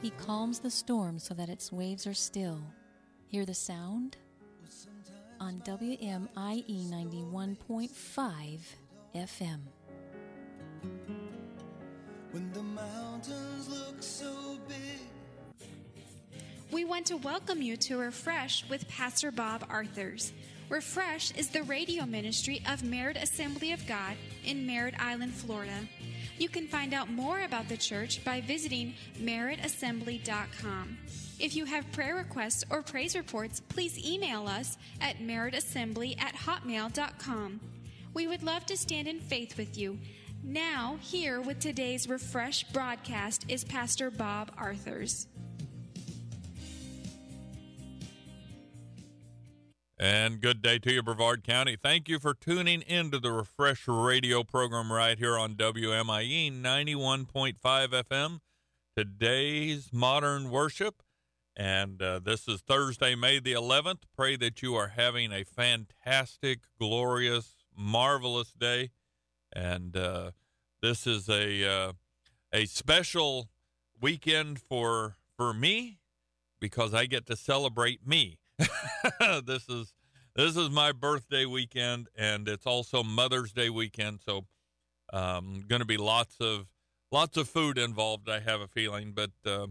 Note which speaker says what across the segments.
Speaker 1: He calms the storm so that its waves are still. Hear the sound? On WMIE 91.5 FM.
Speaker 2: When the mountains look so big.
Speaker 3: We want to welcome you to Refresh with Pastor Bob Arthurs. Refresh is the radio ministry of Merritt Assembly of God in Merritt Island, Florida. You can find out more about the church by visiting merrittassembly.com. If you have prayer requests or praise reports, please email us at merrittassembly@hotmail.com. We would love to stand in faith with you. Now, here with today's Refresh broadcast is Pastor Bob Arthurs.
Speaker 4: And good day to you, Brevard County. Thank you for tuning into the Refresh radio program right here on WMIE 91.5 FM. Today's Modern Worship. And this is Thursday, May the 11th. Pray that you are having a fantastic, glorious, marvelous day. And this is a special weekend for me because I get to celebrate me. This is my birthday weekend, and it's also Mother's Day weekend. So going to be lots of food involved, I have a feeling, but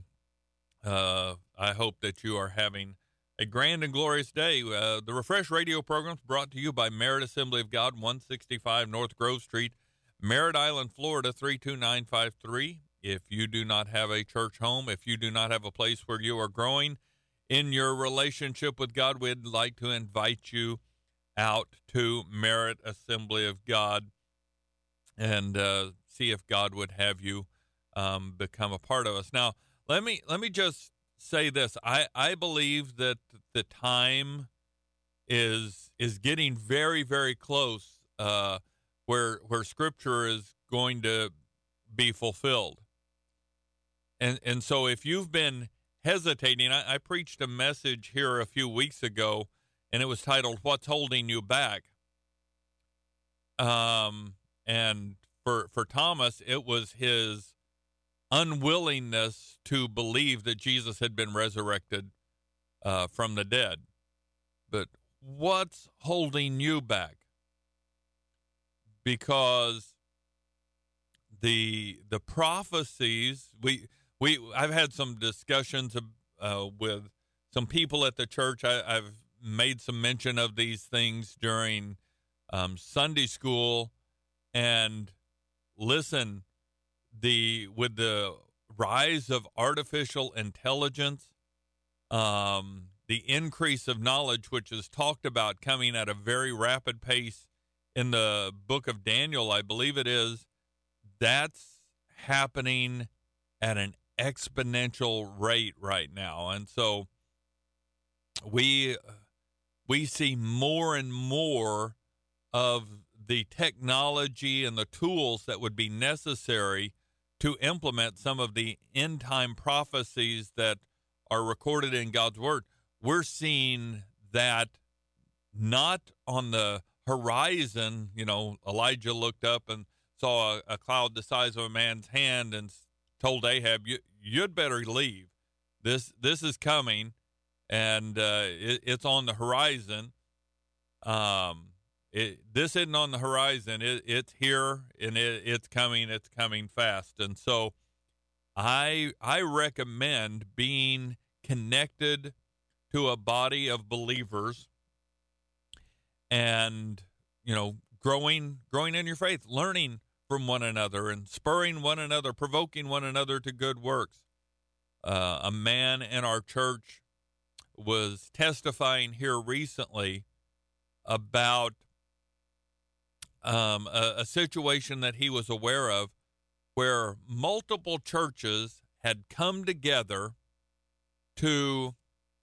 Speaker 4: I hope that you are having a grand and glorious day. The Refresh radio program is brought to you by Merritt Assembly of God, 165 North Grove Street, Merritt Island, Florida, 32953. If you do not have a church home, if you do not have a place where you are growing in your relationship with God, we'd like to invite you out to Merritt Assembly of God and see if God would have you become a part of us. Now, let me just say this. I believe that the time is getting very, very close where Scripture is going to be fulfilled. And so if you've been hesitating, I preached a message here a few weeks ago, and it was titled, What's Holding You Back? And for Thomas, it was his unwillingness to believe that Jesus had been resurrected from the dead. But what's holding you back? Because the prophecies, I've had some discussions with some people at the church. I've made some mention of these things during Sunday school, and listen, with the rise of artificial intelligence, the increase of knowledge, which is talked about coming at a very rapid pace in the book of Daniel, I believe it is, that's happening at an exponential rate right now. And so we see more and more of the technology and the tools that would be necessary to implement some of the end time prophecies that are recorded in God's word. We're seeing that not on the horizon. You know, Elijah looked up and saw a cloud the size of a man's hand and told Ahab, you'd better leave. This is coming, and it's on the horizon. This isn't on the horizon. It's here, and it's coming. It's coming fast. And so I recommend being connected to a body of believers and, you know, growing in your faith, learning from one another and spurring one another, provoking one another to good works. A man in our church was testifying here recently about a situation that he was aware of where multiple churches had come together to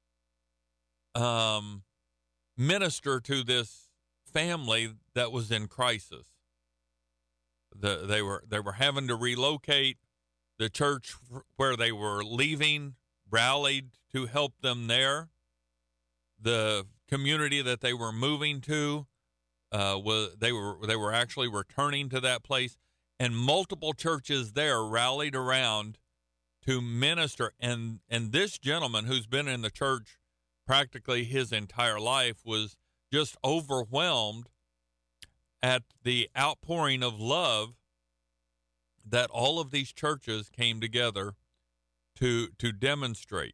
Speaker 4: minister to this family that was in crisis. They were having to relocate. The church where they were leaving rallied to help them there. The community that they were moving to, they were actually returning to that place, and multiple churches there rallied around to minister. And this gentleman, who's been in the church practically his entire life, was just overwhelmed at the outpouring of love that all of these churches came together to demonstrate.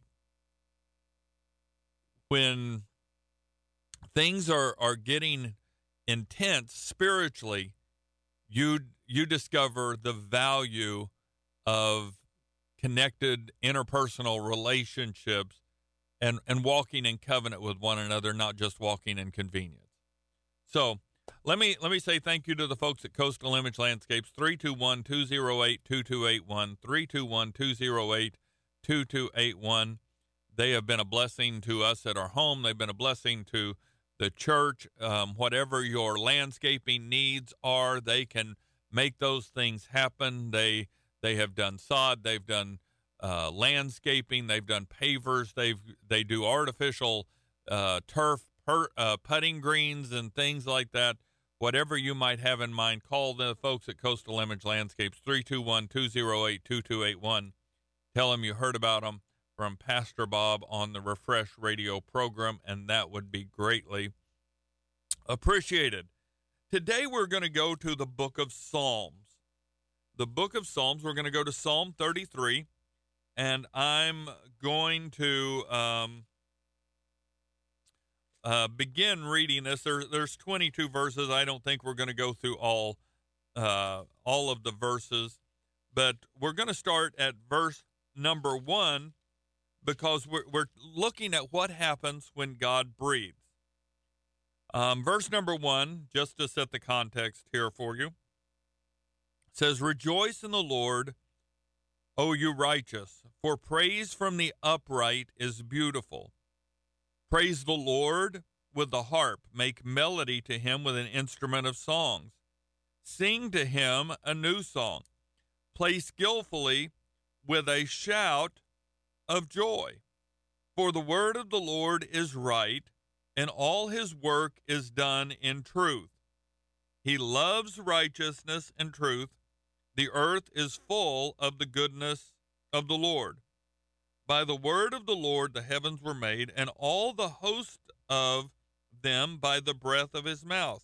Speaker 4: When things are getting intense spiritually, you discover the value of connected interpersonal relationships and walking in covenant with one another, not just walking in convenience. So let me say thank you to the folks at Coastal Image Landscapes, 321-208-2281, 321-208-2281. They have been a blessing to us at our home. They've been a blessing to the church. Whatever your landscaping needs are, they can make those things happen. They have done sod. They've done landscaping. They've done pavers. They do artificial turf, putting greens and things like that. Whatever you might have in mind, call the folks at Coastal Image Landscapes, 321-208-2281. Tell them you heard about them from Pastor Bob on the Refresh radio program, and that would be greatly appreciated. Today we're going to go to the book of Psalms. The book of Psalms, we're going to go to Psalm 33, and I'm going to begin reading this. There's 22 verses. I don't think we're going to go through all of the verses, but we're going to start at verse number 1, because we're looking at what happens when God breathes. Verse number 1, just to set the context here for you, says, "Rejoice in the Lord, O you righteous, for praise from the upright is beautiful. Praise the Lord with the harp. Make melody to him with an instrument of songs. Sing to him a new song. Play skillfully with a shout of joy. For the word of the Lord is right, and all his work is done in truth. He loves righteousness and truth. The earth is full of the goodness of the Lord. By the word of the Lord the heavens were made, and all the host of them by the breath of his mouth.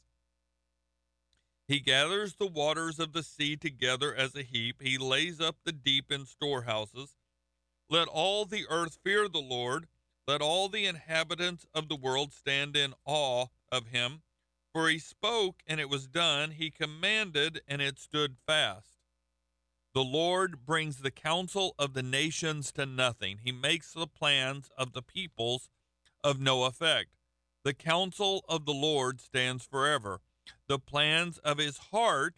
Speaker 4: He gathers the waters of the sea together as a heap. He lays up the deep in storehouses. Let all the earth fear the Lord. Let all the inhabitants of the world stand in awe of him. For he spoke, and it was done. He commanded, and it stood fast. The Lord brings the counsel of the nations to nothing. He makes the plans of the peoples of no effect. The counsel of the Lord stands forever, the plans of his heart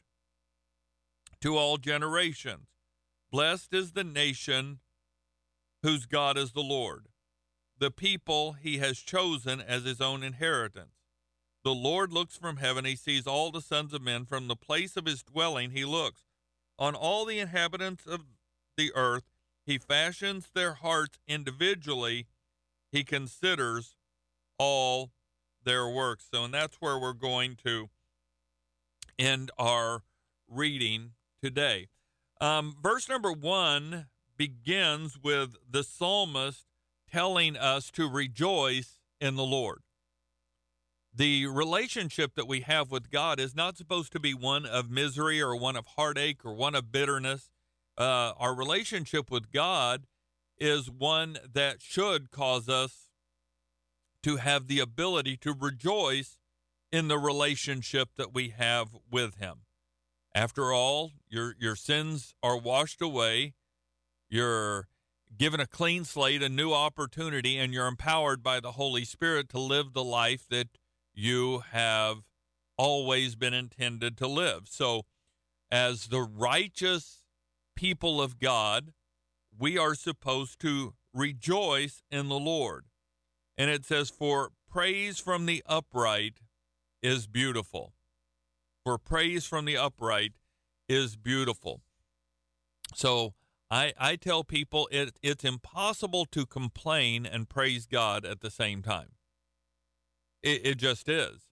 Speaker 4: to all generations. Blessed is the nation whose God is the Lord, the people he has chosen as his own inheritance. The Lord looks from heaven. He sees all the sons of men. From the place of his dwelling he looks on all the inhabitants of the earth. He fashions their hearts individually. He considers all their works. So, and that's where we're going to end our reading today. Verse number 1 begins with the psalmist telling us to rejoice in the Lord. The relationship that we have with God is not supposed to be one of misery or one of heartache or one of bitterness. Our relationship with God is one that should cause us to have the ability to rejoice in the relationship that we have with him. After all, your sins are washed away. You're given a clean slate, a new opportunity, and you're empowered by the Holy Spirit to live the life that you have always been intended to live. So, as the righteous people of God, we are supposed to rejoice in the Lord. And it says, for praise from the upright is beautiful. For praise from the upright is beautiful. So I tell people it's impossible to complain and praise God at the same time. It just is.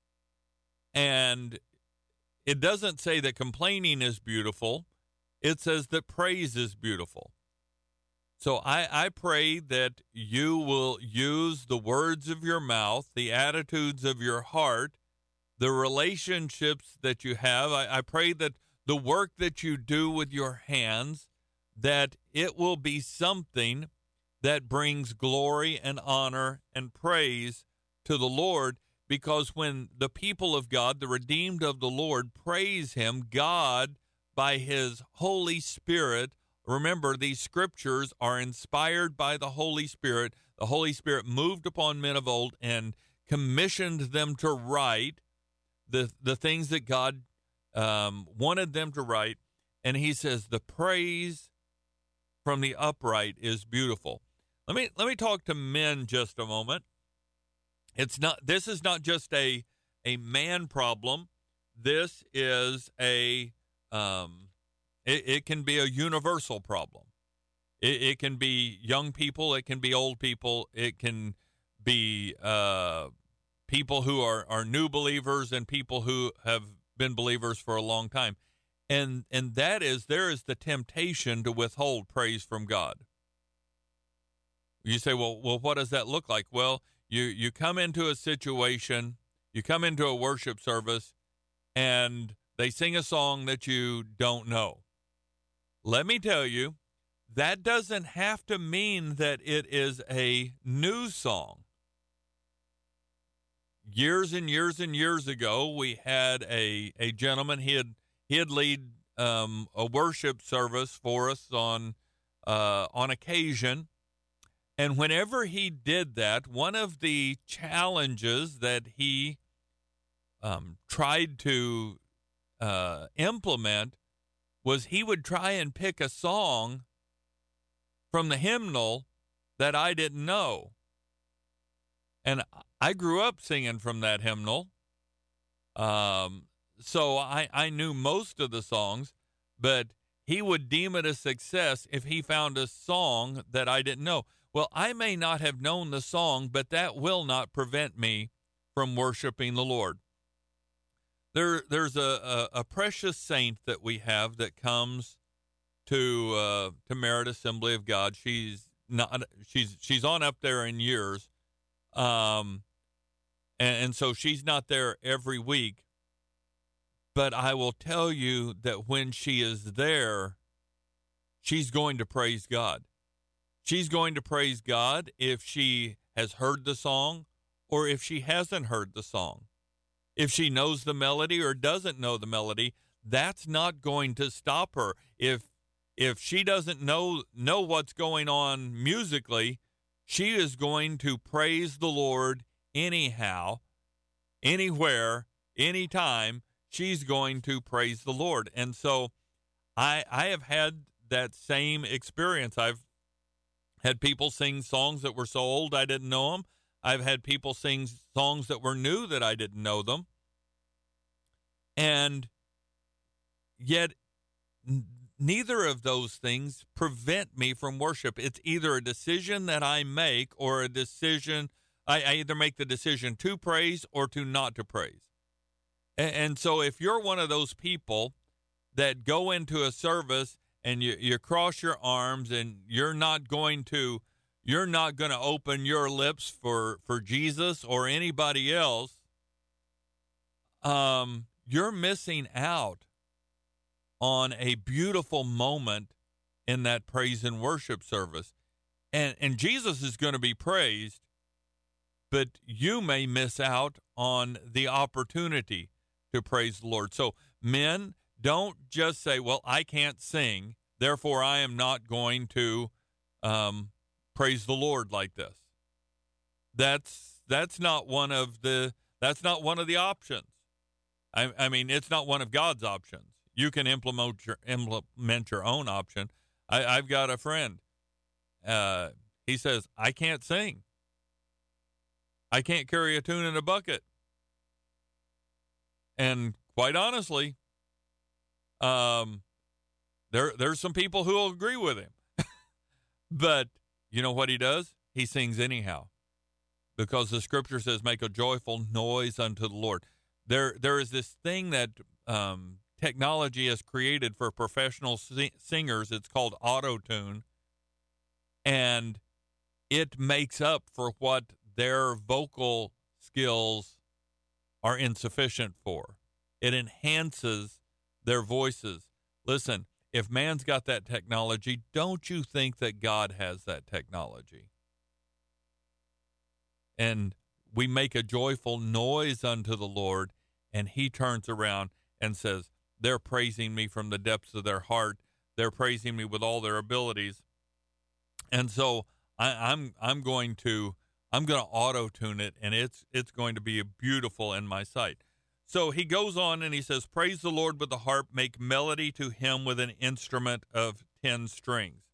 Speaker 4: And it doesn't say that complaining is beautiful. It says that praise is beautiful. So I pray that you will use the words of your mouth, the attitudes of your heart, the relationships that you have. I pray that the work that you do with your hands, that it will be something that brings glory and honor and praise to the Lord, because when the people of God, the redeemed of the Lord, praise him, God, by his Holy Spirit, remember, these scriptures are inspired by the Holy Spirit. The Holy Spirit moved upon men of old and commissioned them to write the things that God wanted them to write. And he says the praise from the upright is beautiful. Let me talk to men just a moment. This is not just a man problem. This is it can be a universal problem. It can be young people. It can be old people. It can be people who are new believers and people who have been believers for a long time. And that is, there is the temptation to withhold praise from God. You say, well, what does that look like? Well, you come into a situation, you come into a worship service, and they sing a song that you don't know. Let me tell you, that doesn't have to mean that it is a new song. Years and years and years ago, we had a gentleman. He'd lead a worship service for us on occasion. And whenever he did that, one of the challenges that he tried to implement was he would try and pick a song from the hymnal that I didn't know. And I grew up singing from that hymnal. So I knew most of the songs, but he would deem it a success if he found a song that I didn't know. Well, I may not have known the song, but that will not prevent me from worshiping the Lord. There's a precious saint that we have that comes to Merritt Assembly of God. She's on up there in years, and so she's not there every week. But I will tell you that when she is there, she's going to praise God. She's going to praise God if she has heard the song or if she hasn't heard the song. If she knows the melody or doesn't know the melody, that's not going to stop her. If she doesn't know what's going on musically, she is going to praise the Lord anyhow, anywhere, anytime. She's going to praise the Lord. And so I have had that same experience. I've had people sing songs that were so old I didn't know them. I've had people sing songs that were new that I didn't know them. And yet neither of those things prevent me from worship. It's either a decision that I make or a decision, I either make the decision to praise or to not to praise. And so if you're one of those people that go into a service and you cross your arms and you're not going to open your lips for Jesus or anybody else, you're missing out on a beautiful moment in that praise and worship service. And Jesus is going to be praised, but you may miss out on the opportunity to praise the Lord. So men, don't just say, well, I can't sing, therefore I am not going to praise the Lord like this. That's not one of the options. I mean, it's not one of God's options. You can implement your own option. I've got a friend. He says, I can't sing. I can't carry a tune in a bucket. And quite honestly, there's some people who will agree with him. But you know what he does? He sings anyhow, because the scripture says, make a joyful noise unto the Lord. There is this thing that technology has created for professional singers. It's called auto-tune. and it makes up for what their vocal skills are insufficient for. It enhances their voices. Listen, if man's got that technology, don't you think that God has that technology? And we make a joyful noise unto the Lord, and he turns around and says, they're praising me from the depths of their heart. They're praising me with all their abilities. And so I'm going to auto-tune it, and it's going to be beautiful in my sight. So he goes on and he says, praise the Lord with the harp, make melody to him with an instrument of 10 strings.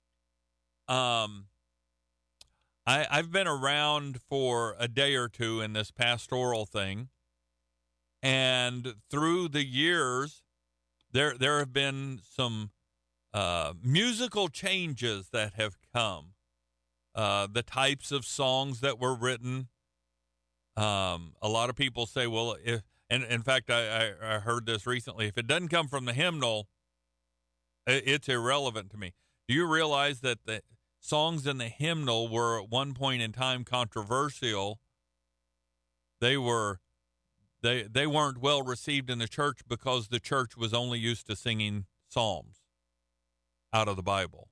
Speaker 4: I've been around for a day or two in this pastoral thing, and through the years, there have been some musical changes that have come. The types of songs that were written. A lot of people say, well, and in fact, I heard this recently, if it doesn't come from the hymnal, it's irrelevant to me. Do you realize that the songs in the hymnal were at one point in time controversial? They weren't well received in the church because the church was only used to singing psalms out of the Bible.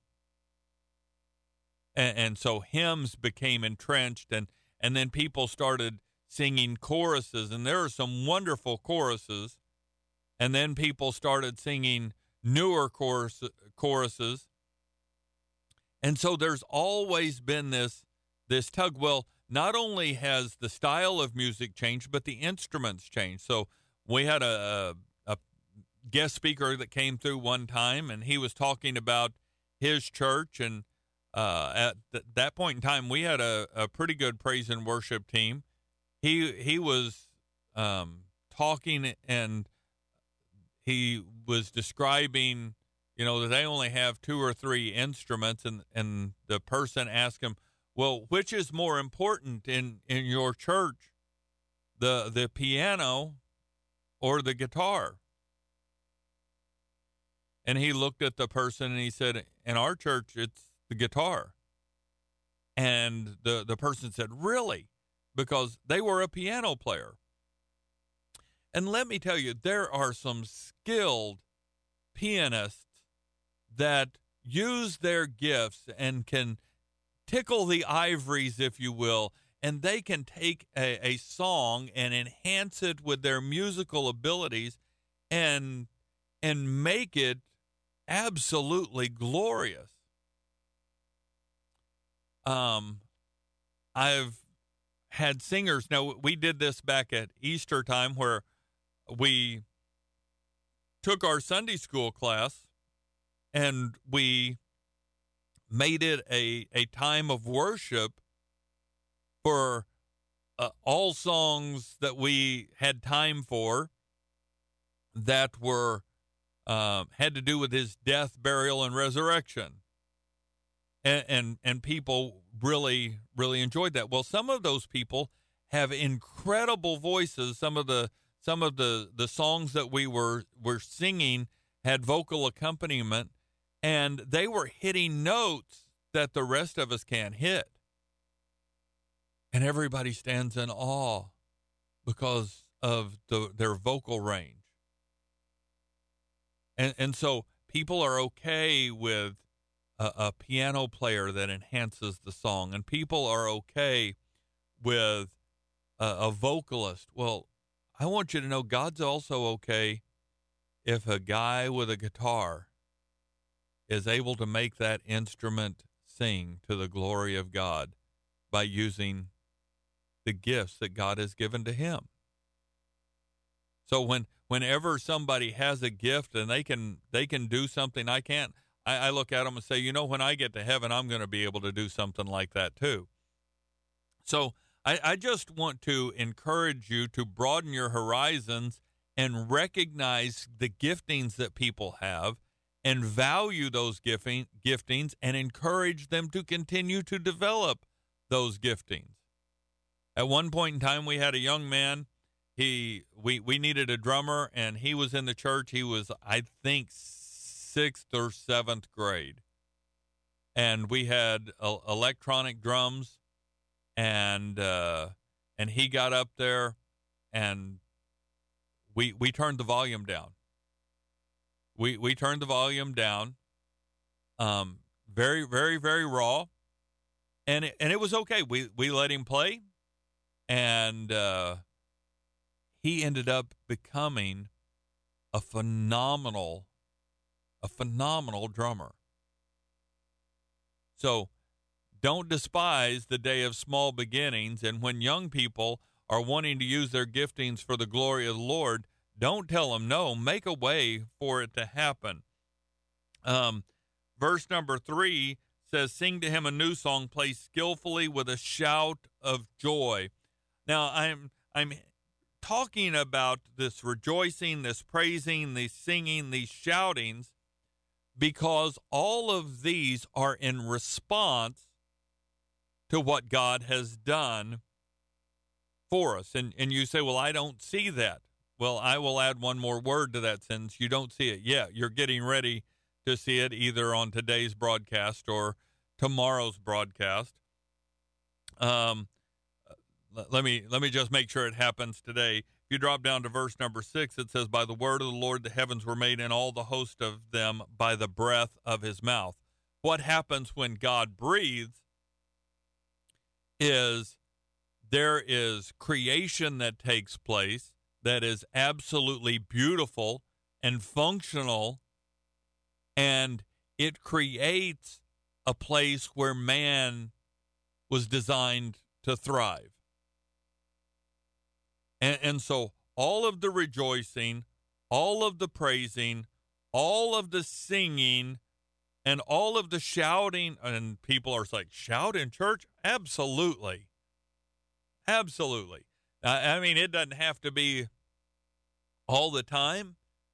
Speaker 4: And so hymns became entrenched, and then people started singing choruses, and there are some wonderful choruses, and then people started singing newer choruses. And so there's always been this tug. Well, not only has the style of music changed, but the instruments changed. So we had a guest speaker that came through one time, and he was talking about his church, and at that point in time, we had a pretty good praise and worship team. He was talking, and he was describing, that they only have 2 or 3 instruments, and the person asked him, well, which is more important in your church, the piano or the guitar? And he looked at the person and he said, in our church, it's the guitar. And the person said, really? Because they were a piano player. And let me tell you, there are some skilled pianists that use their gifts and can tickle the ivories, if you will, and they can take a song and enhance it with their musical abilities and make it absolutely glorious. I've had singers. Now, we did this back at Easter time where we took our Sunday school class and we made it a time of worship for all songs that we had time for that were had to do with his death, burial, and resurrection. And people really, really enjoyed that. Well, some of those people have incredible voices. Some of the songs that we were singing had vocal accompaniment, and they were hitting notes that the rest of us can't hit. And everybody stands in awe because of their vocal range. And so people are okay with a piano player that enhances the song, and people are okay with a vocalist. Well, I want you to know God's also okay if a guy with a guitar is able to make that instrument sing to the glory of God by using the gifts that God has given to him. So whenever somebody has a gift and they can do something I can't, I look at them and say, when I get to heaven, I'm going to be able to do something like that too. So I just want to encourage you to broaden your horizons and recognize the giftings that people have and value those giftings and encourage them to continue to develop those giftings. At one point in time, we had a young man. We needed a drummer, and he was in the church. He was, I think, 6th or 7th grade. and we had electronic drums, and he got up there, and we turned the volume down. We turned the volume down. Very, very, very raw, and it was okay. We let him play, and he ended up becoming a phenomenal drummer. So don't despise the day of small beginnings. And when young people are wanting to use their giftings for the glory of the Lord, don't tell them no. Make a way for it to happen. Verse number 3 says, sing to him a new song, play skillfully with a shout of joy. Now, I'm talking about this rejoicing, this praising, these singing, these shoutings, because all of these are in response to what God has done for us. And you say, well, I don't see that. Well, I will add one more word to that sentence. You don't see it yet. You're getting ready to see it either on today's broadcast or tomorrow's broadcast. Let me just make sure it happens today. If you drop down to verse number 6, it says, by the word of the Lord the heavens were made, and all the host of them by the breath of his mouth. What happens when God breathes is there is creation that takes place that is absolutely beautiful and functional, and it creates a place where man was designed to thrive. And so all of the rejoicing, all of the praising, all of the singing, and all of the shouting, and people are like, shout in church? Absolutely. Absolutely. I mean, it doesn't have to be all the time,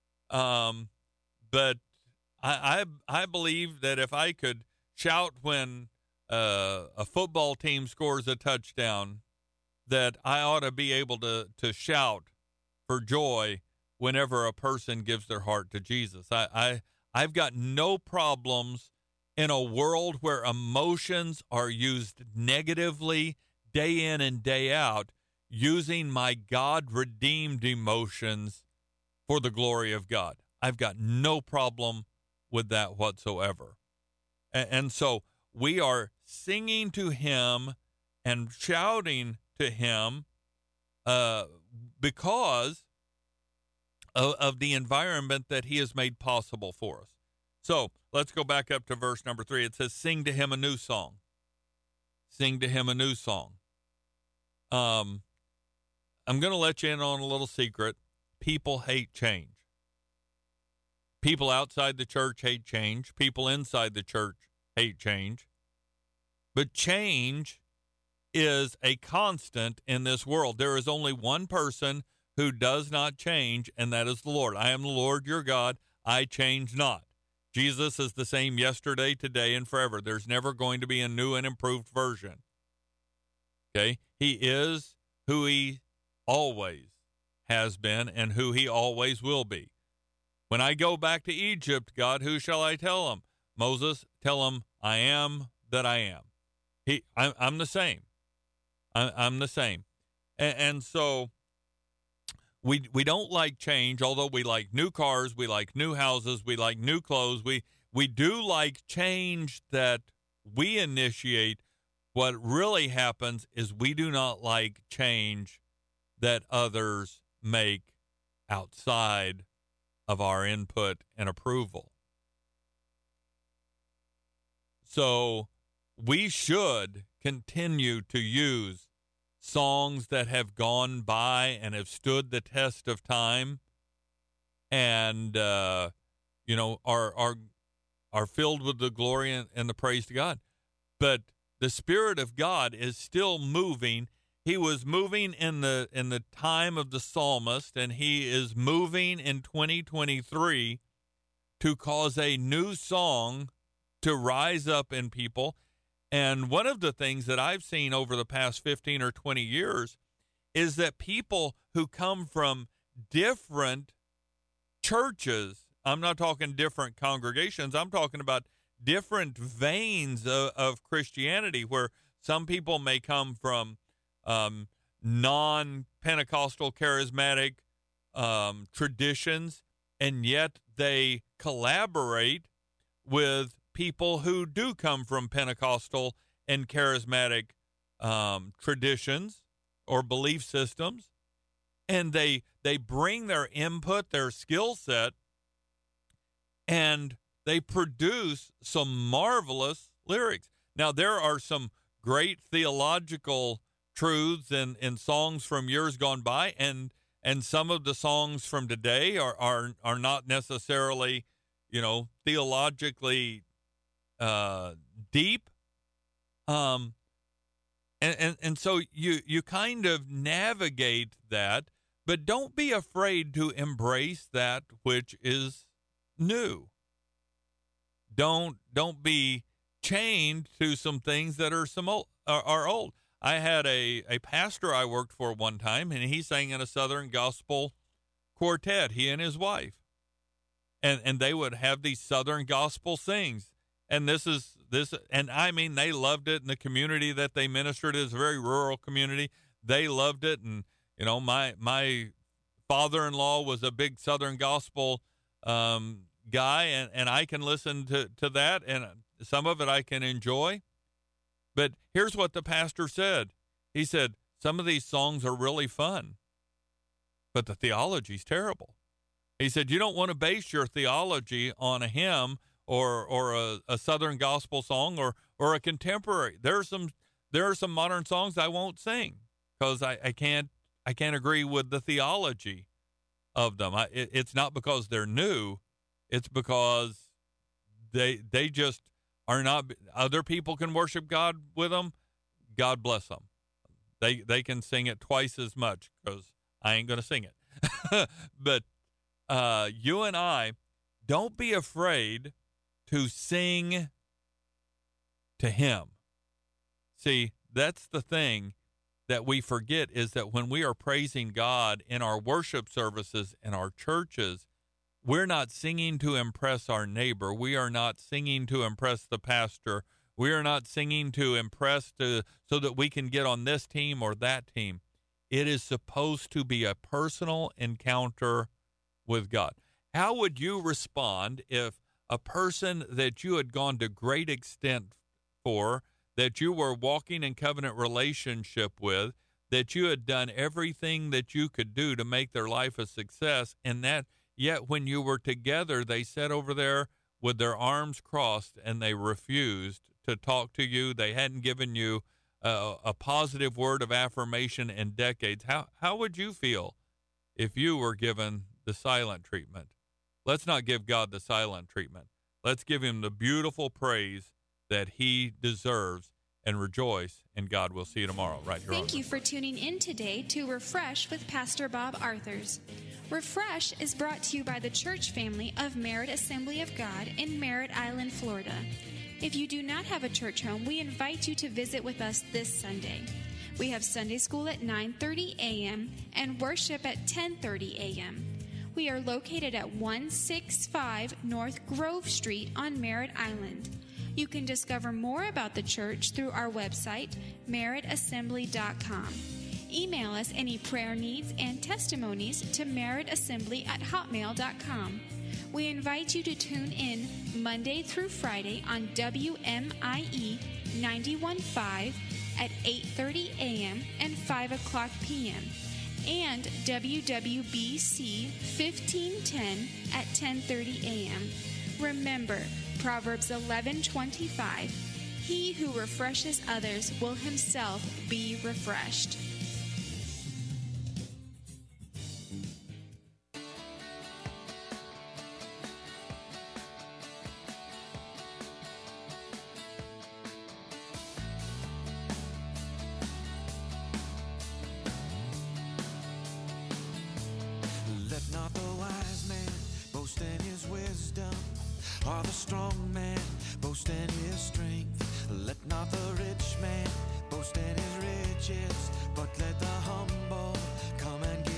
Speaker 4: but I believe that if I could shout when a football team scores a touchdown, that I ought to be able to shout for joy whenever a person gives their heart to Jesus. I've got no problems in a world where emotions are used negatively day in and day out, using my God-redeemed emotions for the glory of God. I've got no problem with that whatsoever. And so we are singing to him and shouting to him because of the environment that he has made possible for us. So let's go back up to verse number 3. It says, sing to him a new song. Sing to him a new song. I'm going to let you in on a little secret. People hate change. People outside the church hate change. People inside the church hate change. But change is a constant in this world. There is only one person who does not change, and that is the Lord. I am the Lord your God. I change not. Jesus is the same yesterday, today, and forever. There's never going to be a new and improved version. Okay? He is who he always has been and who he always will be. When I go back to Egypt, God, who shall I tell him? Moses, tell him, I am that I am. I'm the same. I'm the same. And so we don't like change, although we like new cars, we like new houses, we like new clothes. We do like change that we initiate. What really happens is we do not like change that others make outside of our input and approval. So we should continue to use songs that have gone by and have stood the test of time and, are filled with the glory and the praise to God. But the Spirit of God is still moving. He was moving in the time of the psalmist, and he is moving in 2023 to cause a new song to rise up in people. And one of the things that I've seen over the past 15 or 20 years is that people who come from different churches, I'm not talking different congregations, I'm talking about different veins of Christianity, where some people may come from non-Pentecostal charismatic traditions, and yet they collaborate with people who do come from Pentecostal and charismatic traditions or belief systems, and they bring their input, their skill set, and they produce some marvelous lyrics. Now, there are some great theological truths in songs from years gone by, and some of the songs from today are not necessarily, theologically deep. And so you kind of navigate that, but don't be afraid to embrace that which is new. Don't be chained to some things that are old. I had a pastor I worked for one time, and he sang in a Southern gospel quartet, he and his wife. And they would have these Southern gospel sings. And and I mean, they loved it, and the community that they ministered is a very rural community. They loved it. And, my father-in-law was a big Southern gospel guy, and I can listen to that, and some of it I can enjoy. But here's what the pastor said. He said, some of these songs are really fun, but the theology's terrible. He said, you don't want to base your theology on a hymn or a Southern gospel song or a contemporary. There are some modern songs I won't sing because I can't agree with the theology of them. It's not because they're new. It's because they just are not. Other people can worship God with them. God bless them. They can sing it twice as much because I ain't going to sing it. But you and I, don't be afraid to sing to Him. See, that's the thing that we forget, is that when we are praising God in our worship services in our churches, we're not singing to impress our neighbor. We are not singing to impress the pastor. We are not singing to impress so that we can get on this team or that team. It is supposed to be a personal encounter with God. How would you respond if a person that you had gone to great extent for, that you were walking in covenant relationship with, that you had done everything that you could do to make their life a success, and that yet when you were together, they sat over there with their arms crossed and they refused to talk to you? They hadn't given you a positive word of affirmation in decades. How would you feel if you were given the silent treatment? Let's not give God the silent treatment. Let's give Him the beautiful praise that He deserves and rejoice in God. We'll see you tomorrow right here.
Speaker 3: Thank you for tuning in today to Refresh with Pastor Bob Arthurs. Refresh is brought to you by the church family of Merritt Assembly of God in Merritt Island, Florida. If you do not have a church home, we invite you to visit with us this Sunday. We have Sunday school at 9:30 a.m. and worship at 10:30 a.m. We are located at 165 North Grove Street on Merritt Island. You can discover more about the church through our website, merrittassembly.com. Email us any prayer needs and testimonies to merrittassembly@hotmail.com. We invite you to tune in Monday through Friday on WMIE 91.5 at 8:30 a.m. and 5 o'clock p.m. and WWBC 1510 at 10:30 a.m. Remember, Proverbs 11:25, he who refreshes others will himself be refreshed.
Speaker 2: Let not the wise man boast in his wisdom, or the strong man boast in his strength. Let not the rich man boast in his riches, but let the humble come and give